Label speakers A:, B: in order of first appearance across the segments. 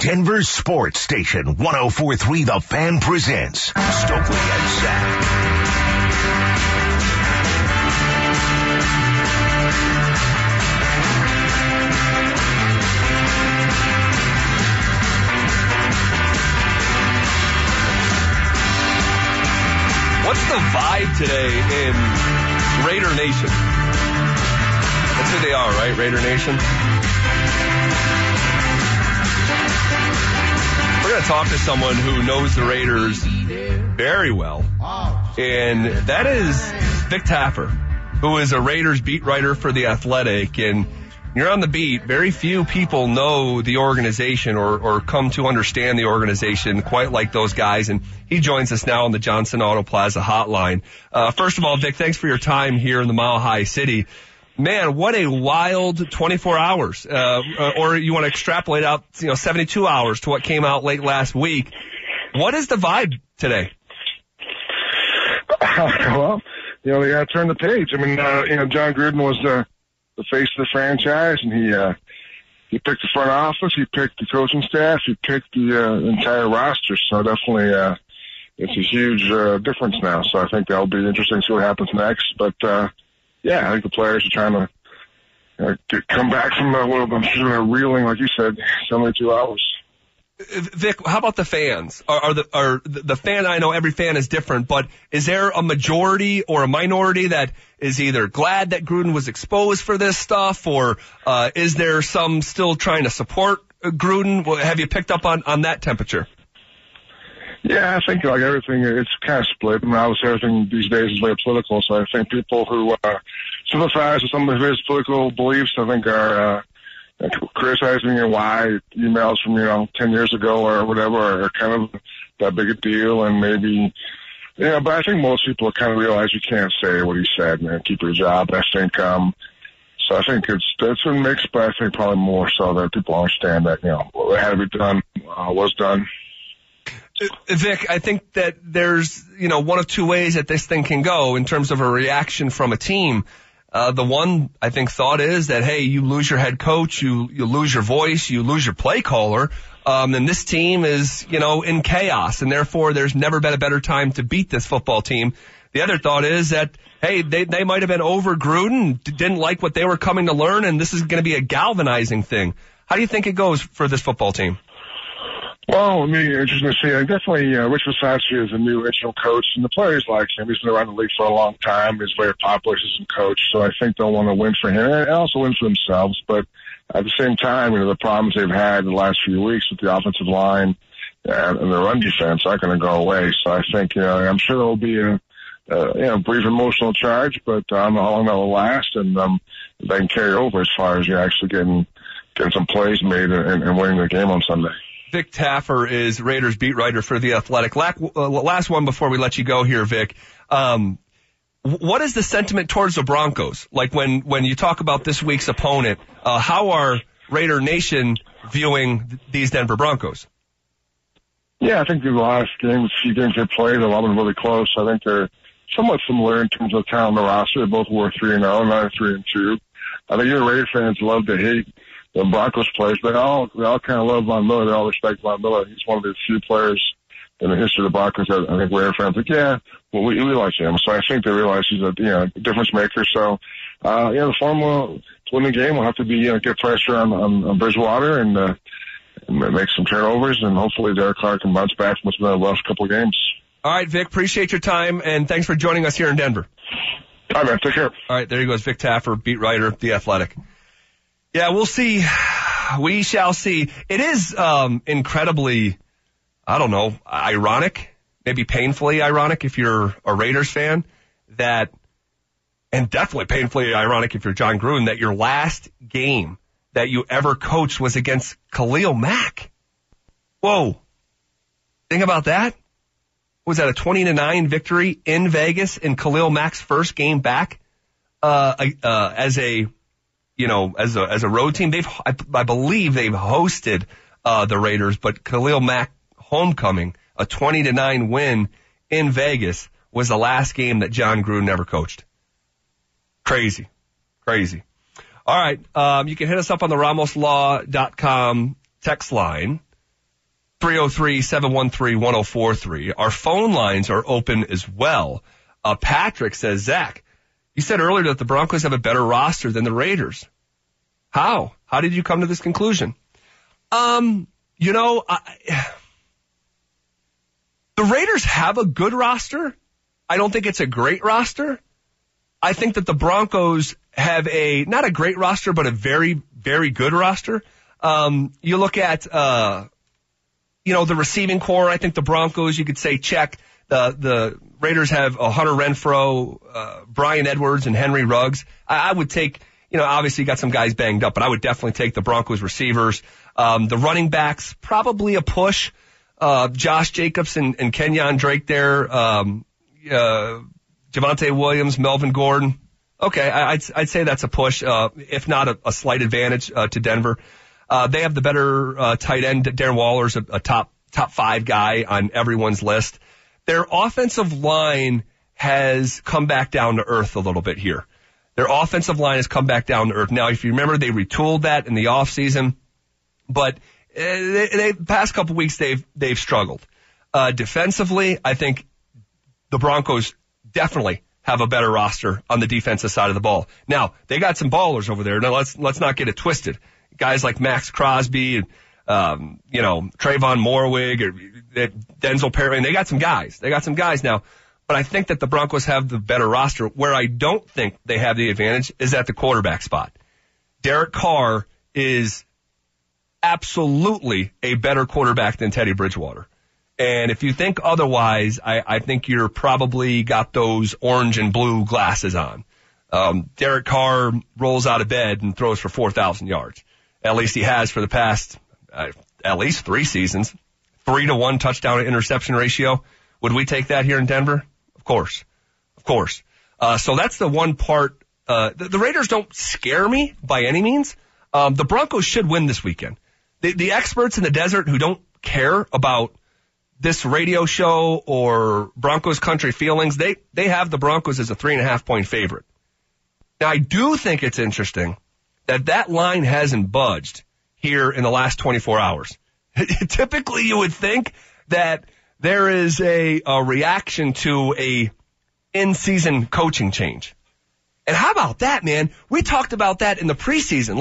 A: Denver Sports Station 104.3 The Fan presents Stokely and Zach.
B: What's the vibe today in Raider Nation? That's who they are, right? Raider Nation? We're going to talk to someone who knows the Raiders very well, and that is Vic Tafur, who is a Raiders beat writer for The Athletic. And you're on the beat. Very few people know the organization or come to understand the organization quite like those guys, and he joins us now on the Johnson Auto Plaza hotline. First of all, Vic, thanks for your time here in the Mile High City. Man, what a wild 24 hours. Or you want to extrapolate out, 72 hours to what came out late last week. What is the vibe today?
C: Well, they got to turn the page. I mean, John Gruden was the face of the franchise, and he picked the front office, he picked the coaching staff, he picked the entire roster. So definitely, it's a huge difference now. So I think that'll be interesting to see what happens next. But yeah, I think the players are trying to come back from a little bit of reeling, like you said, 72 hours.
B: Vic, how about the fans? Are the fan? I know every fan is different, but is there a majority or a minority that is either glad that Gruden was exposed for this stuff, or is there some still trying to support Gruden? Have you picked up on that temperature?
C: Yeah, I think like everything, it's kind of split. I mean, obviously everything these days is very political, so I think people who sympathize with some of his political beliefs, I think, are criticizing why emails from 10 years ago or whatever are kind of that big a deal, and maybe, but I think most people kind of realize you can't say what he said and keep your job. I think, so I think it's a mix, but I think probably more so that people understand that, what had to be done was done.
B: Vic, I think that there's, one of two ways that this thing can go in terms of a reaction from a team. The one, I think, thought is that, hey, you lose your head coach, you lose your voice, you lose your play caller, then this team is, in chaos, and therefore there's never been a better time to beat this football team. The other thought is that, hey, they might have been over Gruden, didn't like what they were coming to learn, and this is going to be a galvanizing thing. How do you think it goes for this football team?
C: Well, interesting to see. Definitely, Rich Bisaccia is a new original coach, and the players like him. He's been around the league for a long time. He's very popular as a coach, so I think they'll want to win for him and also win for themselves. But at the same time, the problems they've had the last few weeks with the offensive line and the run defense aren't going to go away. So I think, I'm sure there'll be a brief emotional charge, but I don't know how long that will last, and they can carry over as far as actually getting some plays made and winning the game on Sunday.
B: Vic Tafur is Raiders beat writer for The Athletic. Last one before we let you go here, Vic. What is the sentiment towards the Broncos? Like when you talk about this week's opponent, how are Raider Nation viewing these Denver Broncos?
C: Yeah, I think the last few games they played, they've all been really close. I think they're somewhat similar in terms of talent on the roster. They both were 3-0, not 3-2. I think your Raider fans love to hate the Broncos players, they all kind of love Von Miller. They all respect Von Miller. He's one of the few players in the history of the Broncos that I think Raider fans like, we like him. So I think they realize he's a difference maker. So the formula to win the game will have to be get pressure on Bridgewater and make some turnovers, and hopefully Derek Carr can bounce back from what's been a rough couple of games.
B: All right, Vic, appreciate your time, and thanks for joining us here in Denver.
C: All right, man, take care.
B: All right, there he goes, Vic Tafur, beat writer, The Athletic. Yeah, we'll see. We shall see. It is incredibly, ironic, maybe painfully ironic if you're a Raiders fan, and definitely painfully ironic if you're John Gruden, that your last game that you ever coached was against Khalil Mack. Whoa. Think about that. Was that a 20-9 victory in Vegas in Khalil Mack's first game back as a road team? I believe they've hosted the Raiders, but Khalil Mack homecoming, a 20-9 win in Vegas, was the last game that John Gruden ever coached. Crazy. All right, you can hit us up on the RamosLaw.com text line. 303-713-1043. Our phone lines are open as well. Patrick says, Zach, you said earlier that the Broncos have a better roster than the Raiders. How? How did you come to this conclusion? The Raiders have a good roster. I don't think it's a great roster. I think that the Broncos have not a great roster, but a very, very good roster. You look at, the receiving core. I think the Broncos, you could say check. The Raiders have Hunter Renfrow, Brian Edwards, and Henry Ruggs. I would take, obviously you got some guys banged up, but I would definitely take the Broncos receivers. The running backs, probably a push. Josh Jacobs and Kenyon Drake there. Javonte Williams, Melvin Gordon. Okay, I'd say that's a push, if not a slight advantage to Denver. They have the better tight end. Darren Waller's a top 5 guy on everyone's list. Their offensive line has come back down to earth a little bit here. Their offensive line has come back down to earth. Now, if you remember, they retooled that in the offseason, but the past couple weeks they've struggled. Defensively, I think the Broncos definitely have a better roster on the defensive side of the ball. Now, they got some ballers over there. Now, let's not get it twisted. Guys like Max Crosby and, Trayvon Morwig or Denzel Perry, and they got some guys now. But I think that the Broncos have the better roster. Where I don't think they have the advantage is at the quarterback spot. Derek Carr is absolutely a better quarterback than Teddy Bridgewater. And if you think otherwise, I think you're probably got those orange and blue glasses on. Derek Carr rolls out of bed and throws for 4,000 yards. At least he has for the past, at least 3 seasons. 3-to-1 touchdown to interception ratio. Would we take that here in Denver? Of course. So that's the one part. The Raiders don't scare me by any means. The Broncos should win this weekend. The experts in the desert who don't care about this radio show or Broncos country feelings, they have the Broncos as a 3.5-point favorite. Now, I do think it's interesting that line hasn't budged here in the last 24 hours. Typically, you would think that there is a reaction to a in-season coaching change. And how about that, man? We talked about that in the preseason.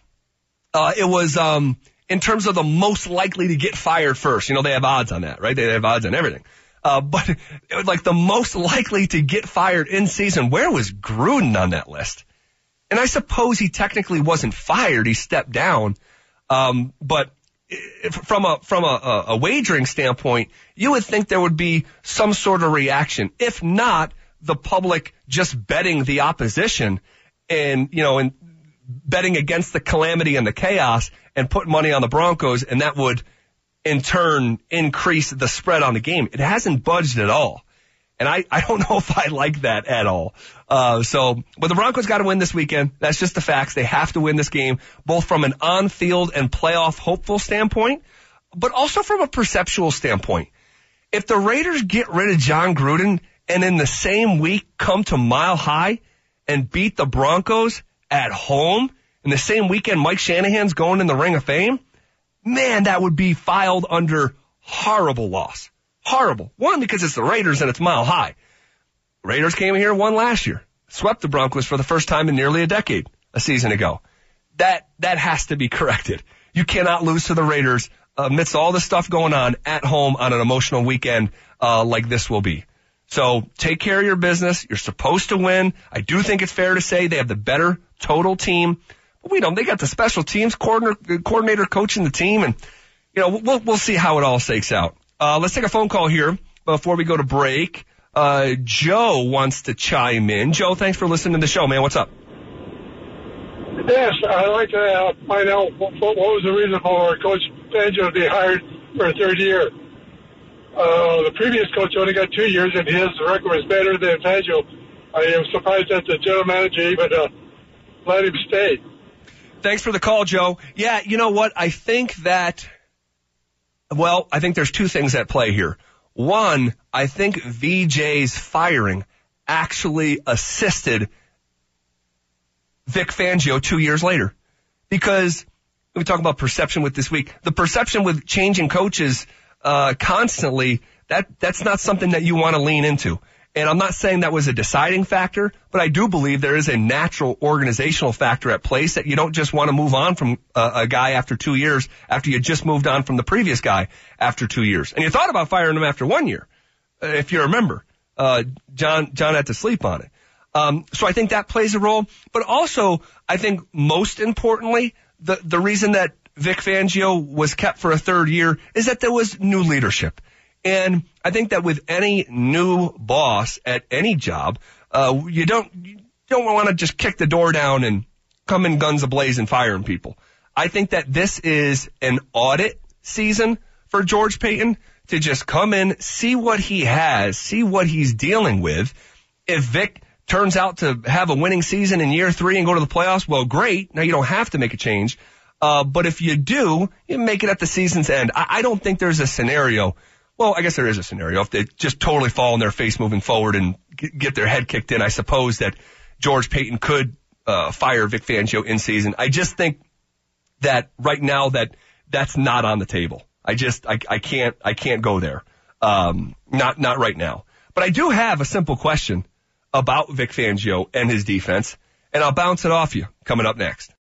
B: It was in terms of the most likely to get fired first. They have odds on that, right? They have odds on everything. But it was like the most likely to get fired in season. Where was Gruden on that list? And I suppose he technically wasn't fired. He stepped down. But from a wagering standpoint, you would think there would be some sort of reaction. If not, the public just betting the opposition and betting against the calamity and the chaos and put money on the Broncos, and that would in turn increase the spread on the game. It hasn't budged at all. And I don't know if I like that at all. But the Broncos got to win this weekend. That's just the facts. They have to win this game, both from an on-field and playoff hopeful standpoint, but also from a perceptual standpoint. If the Raiders get rid of John Gruden and in the same week come to Mile High and beat the Broncos at home, in the same weekend Mike Shanahan's going in the Ring of Fame, man, that would be filed under horrible loss. Horrible. One, because it's the Raiders and it's Mile High. Raiders came here, won last year. Swept the Broncos for the first time in nearly a decade, a season ago. That has to be corrected. You cannot lose to the Raiders amidst all the stuff going on at home on an emotional weekend like this will be. So take care of your business. You're supposed to win. I do think it's fair to say they have the better total team. But they got the special teams coordinator coaching the team, and we'll see how it all shakes out. Let's take a phone call here before we go to break. Joe wants to chime in. Joe, thanks for listening to the show, man. What's up?
D: Yes, I'd like to find out what was the reason for Coach Fangio to be hired for a third year. The previous coach only got 2 years, and his record was better than Fangio. I am surprised that the general manager even let him stay.
B: Thanks for the call, Joe. Yeah, you know what? I think there's 2 things at play here. One, I think VJ's firing actually assisted Vic Fangio 2 years later. Because we talk about perception with this week. The perception with changing coaches constantly, that's not something that you want to lean into. And I'm not saying that was a deciding factor, but I do believe there is a natural organizational factor at place that you don't just want to move on from a guy after 2 years after you just moved on from the previous guy after 2 years. And you thought about firing him after 1 year, if you remember. John had to sleep on it. So I think that plays a role. But also, I think most importantly, the reason that Vic Fangio was kept for a third year is that there was new leadership. And I think that with any new boss at any job, you don't want to just kick the door down and come in guns a-blazing firing people. I think that this is an audit season for George Paton to just come in, see what he has, see what he's dealing with. If Vic turns out to have a winning season in year 3 and go to the playoffs, well, great. Now you don't have to make a change. But if you do, you make it at the season's end. I don't think there's a scenario. Well, I guess there is a scenario. If they just totally fall on their face moving forward and get their head kicked in, I suppose that George Paton could fire Vic Fangio in season. I just think that right now that's not on the table. I can't go there. Not right now. But I do have a simple question about Vic Fangio and his defense, and I'll bounce it off you coming up next.